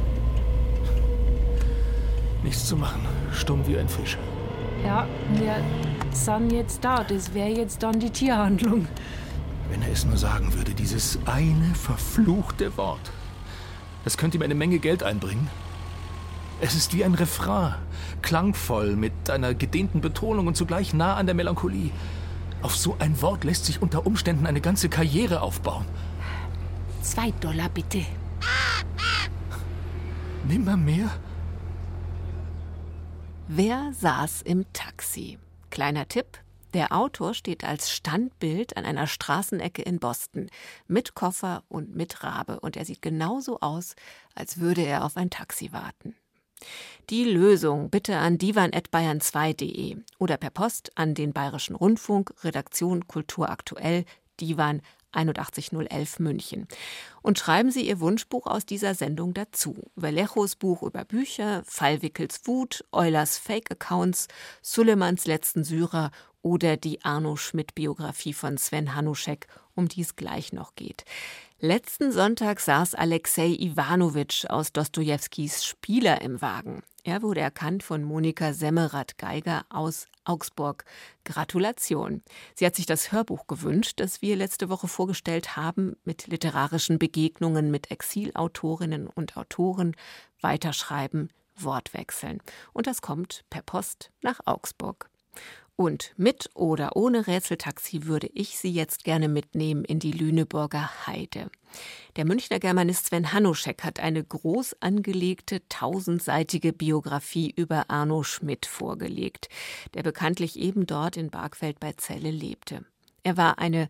Nichts zu machen. Stumm wie ein Fisch. Ja, wir sind jetzt da. Das wäre jetzt dann die Tierhandlung. Wenn er es nur sagen würde, dieses eine verfluchte Wort. Das könnte ihm eine Menge Geld einbringen. Es ist wie ein Refrain, klangvoll, mit einer gedehnten Betonung und zugleich nah an der Melancholie. Auf so ein Wort lässt sich unter Umständen eine ganze Karriere aufbauen. Zwei Dollar bitte. Nimmermehr? Wer saß im Taxi? Kleiner Tipp. Der Autor steht als Standbild an einer Straßenecke in Boston, mit Koffer und mit Rabe. Und er sieht genauso aus, als würde er auf ein Taxi warten. Die Lösung bitte an divan at bayern zwei punkt de oder per Post an den Bayerischen Rundfunk, Redaktion Kultur aktuell, Divan einundachtzig null elf München. Und schreiben Sie Ihr Wunschbuch aus dieser Sendung dazu. Vallejos Buch über Bücher, Fallwickels Wut, Eulers Fake-Accounts, Sulemans letzten Syrer oder die Arno-Schmidt-Biografie von Sven Hanuschek, um die es gleich noch geht. Letzten Sonntag saß Alexei Iwanowitsch aus Dostojewskis Spieler im Wagen. Er wurde erkannt von Monika Semmerath-Geiger aus Augsburg. Gratulation. Sie hat sich das Hörbuch gewünscht, das wir letzte Woche vorgestellt haben, mit literarischen Begegnungen mit Exilautorinnen und Autoren, Weiterschreiben, Wortwechseln. Und das kommt per Post nach Augsburg. Und mit oder ohne Rätseltaxi würde ich Sie jetzt gerne mitnehmen in die Lüneburger Heide. Der Münchner Germanist Sven Hanuschek hat eine groß angelegte, tausendseitige Biografie über Arno Schmidt vorgelegt, der bekanntlich eben dort in Bargfeld bei Celle lebte. Er war eine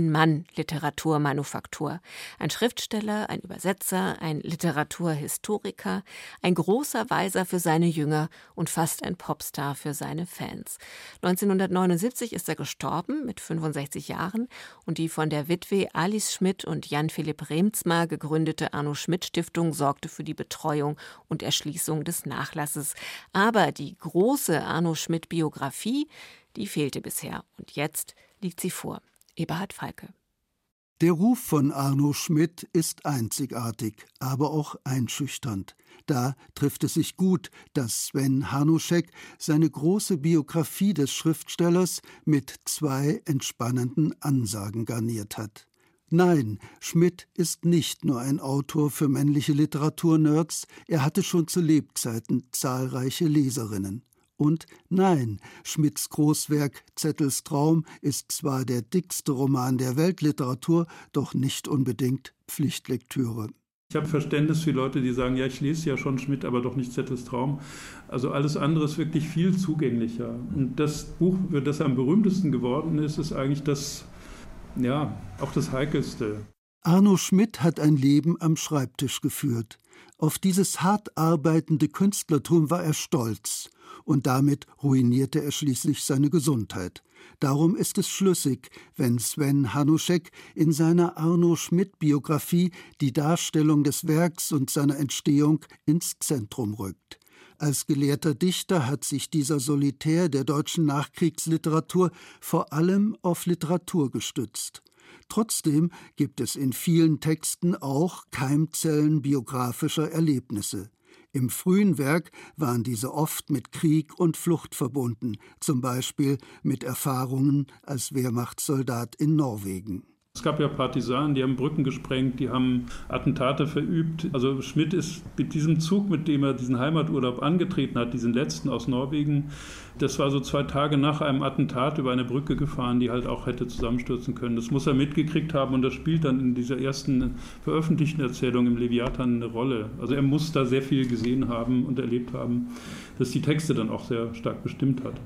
Ein-Mann-Literaturmanufaktur. Ein Schriftsteller, ein Übersetzer, ein Literaturhistoriker, ein großer Weiser für seine Jünger und fast ein Popstar für seine Fans. neunzehnhundertneunundsiebzig ist er gestorben, mit fünfundsechzig Jahren, und die von der Witwe Alice Schmidt und Jan-Philipp Reemtsma gegründete Arno-Schmidt-Stiftung sorgte für die Betreuung und Erschließung des Nachlasses. Aber die große Arno-Schmidt-Biografie, die fehlte bisher. Und jetzt liegt sie vor. Eberhard Falke. Der Ruf von Arno Schmidt ist einzigartig, aber auch einschüchternd. Da trifft es sich gut, dass Sven Hanuschek seine große Biografie des Schriftstellers mit zwei entspannenden Ansagen garniert hat. Nein, Schmidt ist nicht nur ein Autor für männliche Literaturnerds, er hatte schon zu Lebzeiten zahlreiche Leserinnen. Und nein, Schmidts Großwerk Zettels Traum ist zwar der dickste Roman der Weltliteratur, doch nicht unbedingt Pflichtlektüre. Ich habe Verständnis für Leute, die sagen, ja, ich lese ja schon Schmidt, aber doch nicht Zettels Traum. Also alles andere ist wirklich viel zugänglicher. Und das Buch, für das er am berühmtesten geworden ist, ist eigentlich das, ja, auch das Heikelste. Arno Schmidt hat ein Leben am Schreibtisch geführt. Auf dieses hart arbeitende Künstlertum war er stolz. Und damit ruinierte er schließlich seine Gesundheit. Darum ist es schlüssig, wenn Sven Hanuschek in seiner Arno-Schmidt-Biografie die Darstellung des Werks und seiner Entstehung ins Zentrum rückt. Als gelehrter Dichter hat sich dieser Solitär der deutschen Nachkriegsliteratur vor allem auf Literatur gestützt. Trotzdem gibt es in vielen Texten auch Keimzellen biografischer Erlebnisse. Im frühen Werk waren diese oft mit Krieg und Flucht verbunden, zum Beispiel mit Erfahrungen als Wehrmachtssoldat in Norwegen. Es gab ja Partisanen, die haben Brücken gesprengt, die haben Attentate verübt. Also Schmidt ist mit diesem Zug, mit dem er diesen Heimaturlaub angetreten hat, diesen letzten aus Norwegen, das war so zwei Tage nach einem Attentat über eine Brücke gefahren, die halt auch hätte zusammenstürzen können. Das muss er mitgekriegt haben und das spielt dann in dieser ersten veröffentlichten Erzählung im Leviathan eine Rolle. Also er muss da sehr viel gesehen haben und erlebt haben, das die Texte dann auch sehr stark bestimmt hat.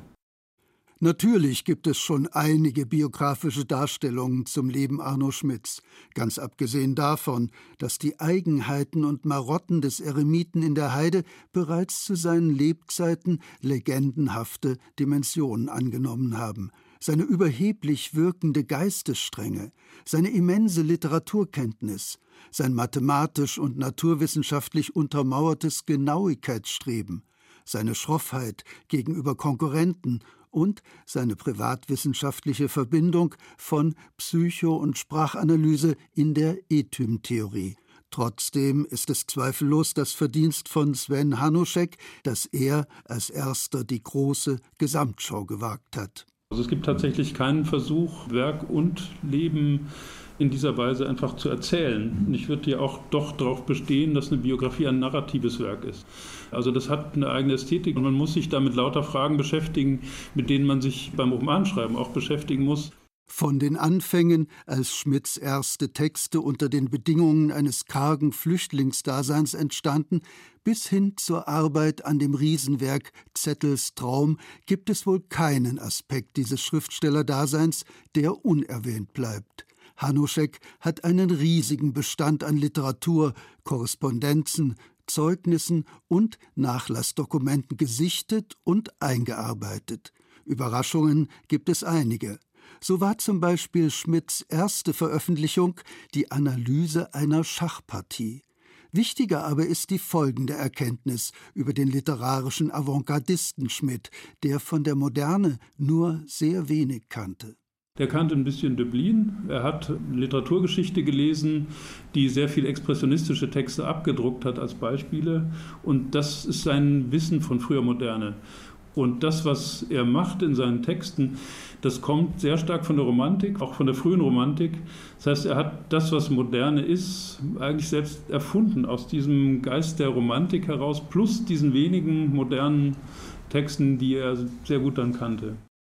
Natürlich gibt es schon einige biografische Darstellungen zum Leben Arno Schmidts, ganz abgesehen davon, dass die Eigenheiten und Marotten des Eremiten in der Heide bereits zu seinen Lebzeiten legendenhafte Dimensionen angenommen haben. Seine überheblich wirkende Geistesstrenge, seine immense Literaturkenntnis, sein mathematisch und naturwissenschaftlich untermauertes Genauigkeitsstreben, seine Schroffheit gegenüber Konkurrenten und seine privatwissenschaftliche Verbindung von Psycho- und Sprachanalyse in der Etym-Theorie. Trotzdem ist es zweifellos das Verdienst von Sven Hanuschek, dass er als erster die große Gesamtschau gewagt hat. Also es gibt tatsächlich keinen Versuch, Werk und Leben in dieser Weise einfach zu erzählen. Und ich würde ja auch doch darauf bestehen, dass eine Biografie ein narratives Werk ist. Also das hat eine eigene Ästhetik und man muss sich da mit lauter Fragen beschäftigen, mit denen man sich beim Romanschreiben auch beschäftigen muss. Von den Anfängen, als Schmidts erste Texte unter den Bedingungen eines kargen Flüchtlingsdaseins entstanden, bis hin zur Arbeit an dem Riesenwerk Zettels Traum, gibt es wohl keinen Aspekt dieses Schriftstellerdaseins, der unerwähnt bleibt. Hanuschek hat einen riesigen Bestand an Literatur, Korrespondenzen, Zeugnissen und Nachlassdokumenten gesichtet und eingearbeitet. Überraschungen gibt es einige. So war zum Beispiel Schmidts erste Veröffentlichung die Analyse einer Schachpartie. Wichtiger aber ist die folgende Erkenntnis über den literarischen Avantgardisten Schmidt, der von der Moderne nur sehr wenig kannte. Der kannte ein bisschen Döblin. Er hat Literaturgeschichte gelesen, die sehr viel expressionistische Texte abgedruckt hat als Beispiele. Und das ist sein Wissen von früher Moderne. Und das, was er macht in seinen Texten, das kommt sehr stark von der Romantik, auch von der frühen Romantik. Das heißt, er hat das, was Moderne ist, eigentlich selbst erfunden, aus diesem Geist der Romantik heraus, plus diesen wenigen modernen Texten, die er sehr gut dann kannte.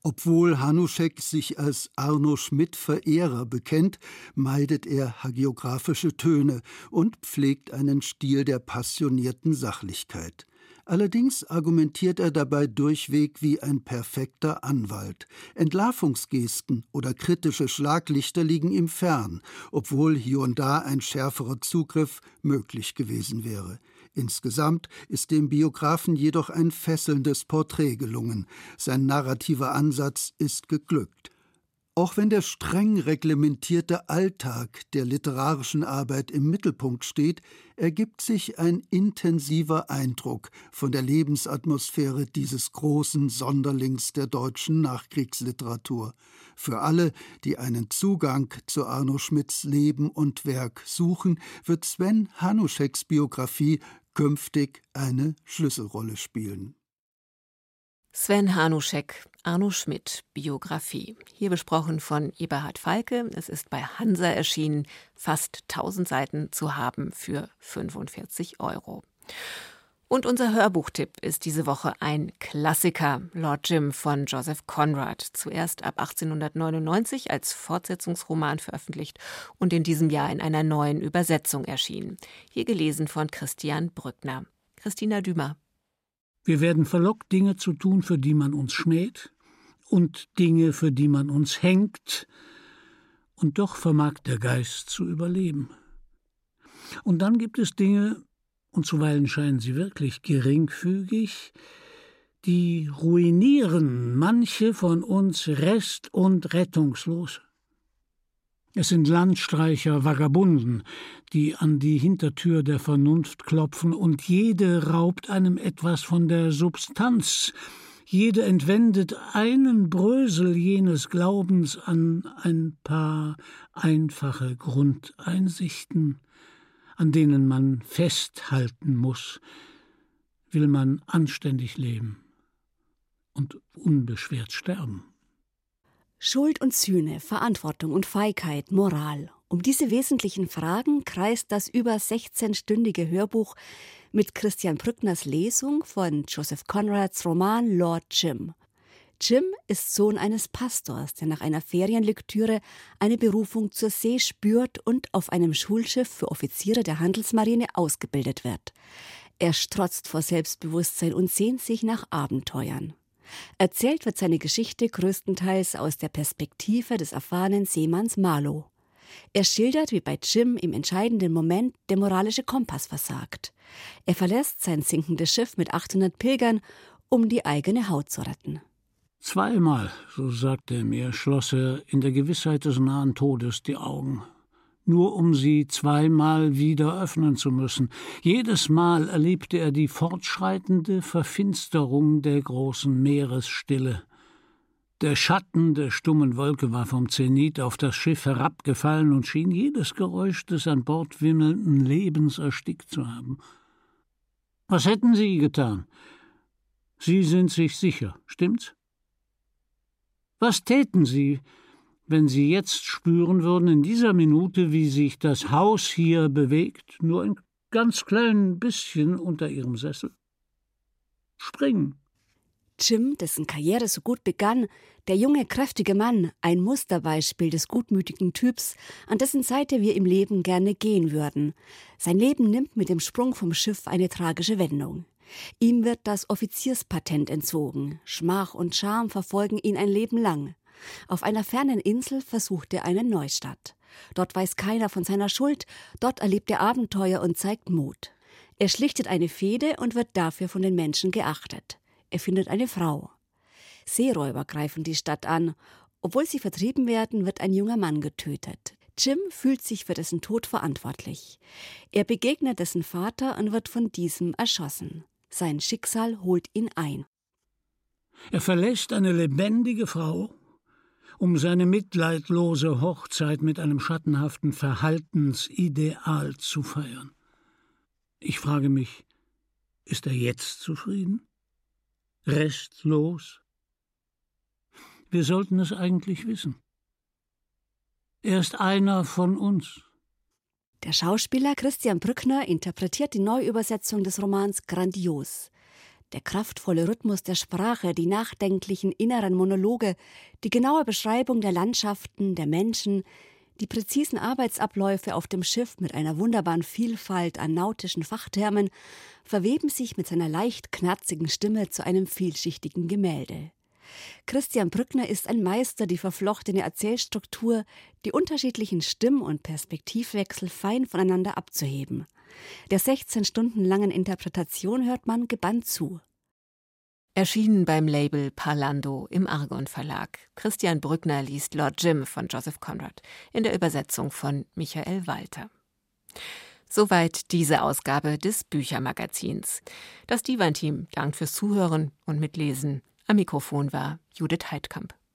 Obwohl Hanuschek sich als Arno Schmidt-Verehrer bekennt, meidet er hagiographische Töne und pflegt einen Stil der passionierten Sachlichkeit. Allerdings argumentiert er dabei durchweg wie ein perfekter Anwalt. Entlarvungsgesten oder kritische Schlaglichter liegen ihm fern, obwohl hier und da ein schärferer Zugriff möglich gewesen wäre. Insgesamt ist dem Biografen jedoch ein fesselndes Porträt gelungen. Sein narrativer Ansatz ist geglückt. Auch wenn der streng reglementierte Alltag der literarischen Arbeit im Mittelpunkt steht, ergibt sich ein intensiver Eindruck von der Lebensatmosphäre dieses großen Sonderlings der deutschen Nachkriegsliteratur. Für alle, die einen Zugang zu Arno Schmidts Leben und Werk suchen, wird Sven Hanuscheks Biografie künftig eine Schlüsselrolle spielen. Sven Hanuschek, Arno Schmidt, Biografie. Hier besprochen von Eberhard Falke. Es ist bei Hansa erschienen, fast tausend Seiten zu haben für fünfundvierzig Euro. Und unser Hörbuchtipp ist diese Woche ein Klassiker, Lord Jim von Joseph Conrad. Zuerst ab achtzehnhundertneunundneunzig als Fortsetzungsroman veröffentlicht und in diesem Jahr in einer neuen Übersetzung erschienen. Hier gelesen von Christian Brückner. Christina Dümer. Wir werden verlockt, Dinge zu tun, für die man uns schmäht, und Dinge, für die man uns hängt, und doch vermag der Geist zu überleben. Und dann gibt es Dinge, und zuweilen scheinen sie wirklich geringfügig, die ruinieren manche von uns rest- und rettungslos. Es sind Landstreicher, Vagabunden, die an die Hintertür der Vernunft klopfen, und jede raubt einem etwas von der Substanz. Jede entwendet einen Brösel jenes Glaubens an ein paar einfache Grundeinsichten, an denen man festhalten muss, will man anständig leben und unbeschwert sterben. Schuld und Sühne, Verantwortung und Feigheit, Moral. Um diese wesentlichen Fragen kreist das über sechzehnstündige Hörbuch mit Christian Brückners Lesung von Joseph Conrads Roman Lord Jim. Jim ist Sohn eines Pastors, der nach einer Ferienlektüre eine Berufung zur See spürt und auf einem Schulschiff für Offiziere der Handelsmarine ausgebildet wird. Er strotzt vor Selbstbewusstsein und sehnt sich nach Abenteuern. Erzählt wird seine Geschichte größtenteils aus der Perspektive des erfahrenen Seemanns Marlow. Er schildert, wie bei Jim im entscheidenden Moment der moralische Kompass versagt. Er verlässt sein sinkendes Schiff mit achthundert Pilgern, um die eigene Haut zu retten. Zweimal, so sagte er mir, schloss er in der Gewissheit des nahen Todes die Augen, nur um sie zweimal wieder öffnen zu müssen. Jedes Mal erlebte er die fortschreitende Verfinsterung der großen Meeresstille. Der Schatten der stummen Wolke war vom Zenit auf das Schiff herabgefallen und schien jedes Geräusch des an Bord wimmelnden Lebens erstickt zu haben. Was hätten Sie getan? Sie sind sich sicher, stimmt's? Was täten Sie, wenn Sie jetzt spüren würden, in dieser Minute, wie sich das Haus hier bewegt, nur ein ganz klein bisschen unter Ihrem Sessel? Springen. Jim, dessen Karriere so gut begann, der junge, kräftige Mann, ein Musterbeispiel des gutmütigen Typs, an dessen Seite wir im Leben gerne gehen würden. Sein Leben nimmt mit dem Sprung vom Schiff eine tragische Wendung. Ihm wird das Offizierspatent entzogen. Schmach und Scham verfolgen ihn ein Leben lang. Auf einer fernen Insel versucht er einen Neustart. Dort weiß keiner von seiner Schuld, dort erlebt er Abenteuer und zeigt Mut. Er schlichtet eine Fehde und wird dafür von den Menschen geachtet. Er findet eine Frau. Seeräuber greifen die Stadt an. Obwohl sie vertrieben werden, wird ein junger Mann getötet. Jim fühlt sich für dessen Tod verantwortlich. Er begegnet dessen Vater und wird von diesem erschossen. Sein Schicksal holt ihn ein. Er verlässt eine lebendige Frau, um seine mitleidlose Hochzeit mit einem schattenhaften Verhaltensideal zu feiern. Ich frage mich, ist er jetzt zufrieden? Restlos? Wir sollten es eigentlich wissen. Er ist einer von uns. Der Schauspieler Christian Brückner interpretiert die Neuübersetzung des Romans grandios. Der kraftvolle Rhythmus der Sprache, die nachdenklichen inneren Monologe, die genaue Beschreibung der Landschaften, der Menschen, die präzisen Arbeitsabläufe auf dem Schiff mit einer wunderbaren Vielfalt an nautischen Fachtermen verweben sich mit seiner leicht knarzigen Stimme zu einem vielschichtigen Gemälde. Christian Brückner ist ein Meister, die verflochtene Erzählstruktur, die unterschiedlichen Stimm- und Perspektivwechsel fein voneinander abzuheben. Der sechzehn Stunden langen Interpretation hört man gebannt zu. Erschienen beim Label Parlando im Argon Verlag. Christian Brückner liest Lord Jim von Joseph Conrad in der Übersetzung von Michael Walter. Soweit diese Ausgabe des Büchermagazins. Das Divan-Team dankt fürs Zuhören und Mitlesen. Am Mikrofon war Judith Heidkamp.